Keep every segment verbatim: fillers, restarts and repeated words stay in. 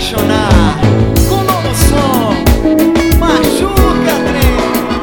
apaixonar com um novo som. Machuca, trem.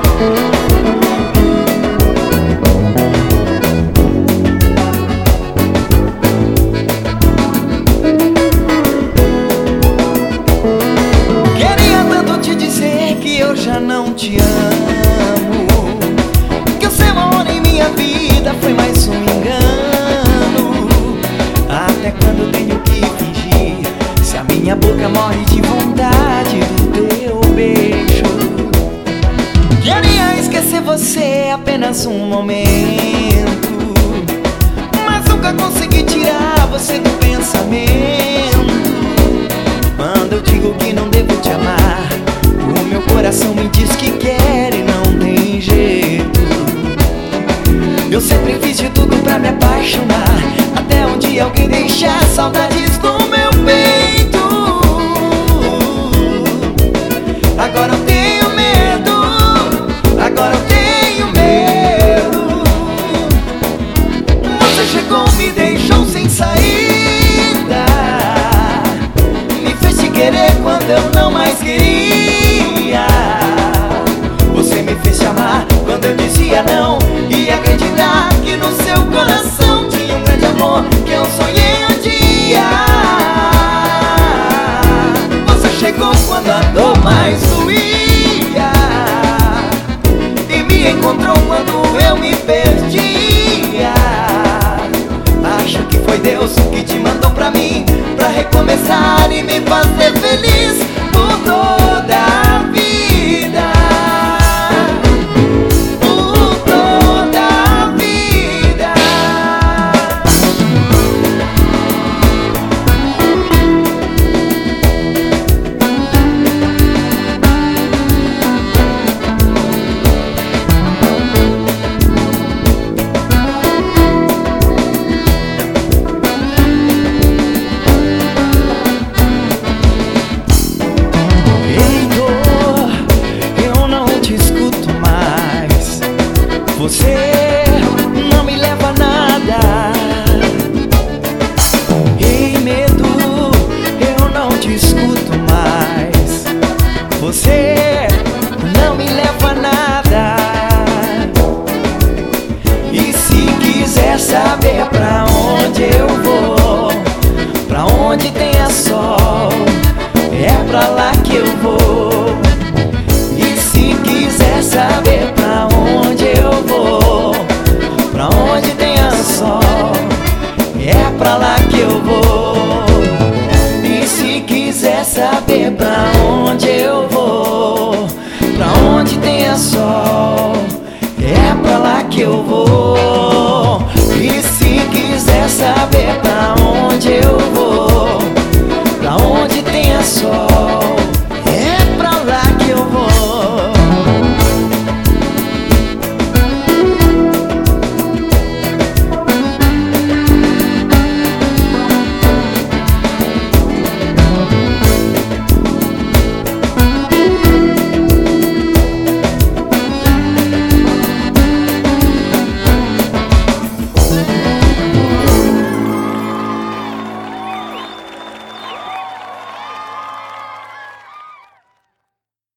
Queria tanto te dizer que eu já não te amo, que o seu amor em minha vida foi mais um engano. Até quando tenho que fingir, se a minha boca morre de vontade do teu beijo? Queria esquecer você apenas um momento, mas nunca consegui tirar você do pensamento. Quando eu digo que não devo te amar, o meu coração me diz que quer e não tem jeito. Eu sempre fiz de tudo pra me apaixonar, até um dia alguém deixar saudades no meu peito. Agora eu tenho medo, agora eu tenho medo. Você chegou, me deixou sem saída, me fez te querer quando eu não mais queria. Você me fez te amar quando eu dizia não, e acreditar que no seu coração tinha um grande amor que eu sonhei um dia. Você chegou quando a dor mais doía e me encontrou quando eu me perdia. Acho que foi Deus que te mandou pra mim, pra recomeçar e me fazer feliz por toda a vida. Você não me leva a nada. Ei, medo, eu não te escuto mais. Você não me leva a nada. E se quiser saber pra onde eu vou, pra onde tem a sol, é pra lá que eu vou. E se quiser saber pra onde eu vou, pra onde tem a sol, é pra lá que eu vou. E se quiser saber pra onde eu vou, pra onde tem a sol, é pra lá que eu vou. E se quiser saber pra onde eu vou, pra onde tem a sol,